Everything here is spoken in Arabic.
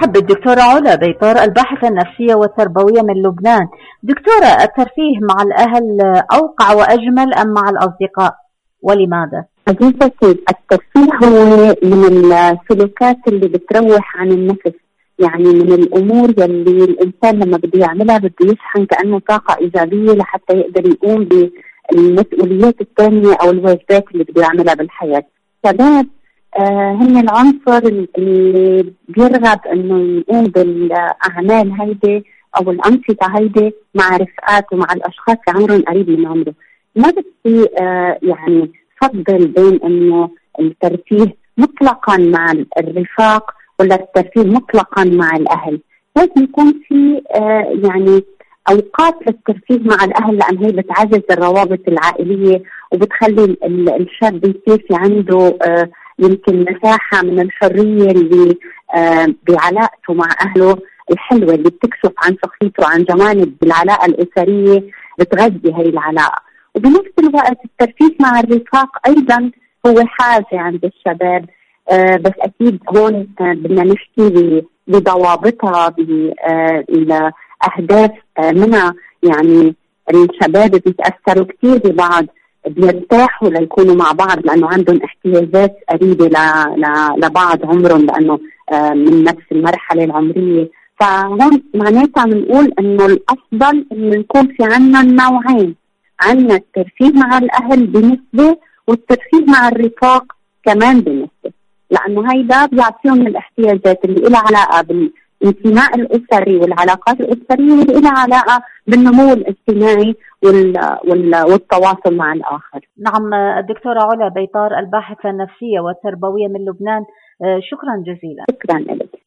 نرحب بالدكتورة علا بيطار، الباحثة النفسية والتربوية من لبنان. دكتورة، الترفيه مع الأهل أوقع وأجمل أم مع الأصدقاء، ولماذا؟ عزيزتي، الترفيه هو من السلوكات اللي بتروح عن النفس، يعني من الأمور يلي الإنسان لما بده يعملها بده يشحن كأنه طاقة إيجابية لحتى يقدر يقوم بالمسؤوليات الثانية أو الواجبات اللي بده يعملها بالحياة. شباب هن العنصر اللي بيرغب انه يقوم بالاعمال هيدي او الانشطه هيدي مع رفقاته مع الاشخاص اللي عمرهم قريب من عمره. ما بدي يعني فضل بين انه الترفيه مطلقا مع الرفاق ولا الترفيه مطلقا مع الاهل. لازم يكون في يعني اوقات للترفيه مع الاهل، لان هي بتعزز الروابط العائليه وبتخلي الشاب يصير في عنده يمكن مساحة من الحرية اللي بعلاقته مع أهله الحلوة اللي بتكشف عن شخصيته وعن جوانب بالعلاقة الأسرية بتغذي هاي العلاقة. وبنفس الوقت الترفيه مع الرفاق أيضا هو حاجة عند الشباب، بس أكيد هون بدنا نحكي بضوابطها بأهداف منها. يعني الشباب بيتأثروا كتير ببعض، بيرتاحوا ليكونوا مع بعض لأنه عندهم احتياجات قريبة لبعض عمرهم، لأنه من نفس المرحلة العمرية. فهون معناتها بنقول إنه الأفضل إنه يكون في عنا النوعين، عنا الترفيه مع الأهل بنسبة والترفيه مع الرفاق كمان بنسبة، لأنه هيدا بيعطيهم الاحتياجات اللي لها علاقة بالانتماء الأسري والعلاقات الأسرية واللي لها علاقة بالنمو الاجتماعي والتواصل مع الآخر. نعم، الدكتورة علا بيطار، الباحثة النفسية والتربوية من لبنان، شكرا جزيلا. شكرا لك.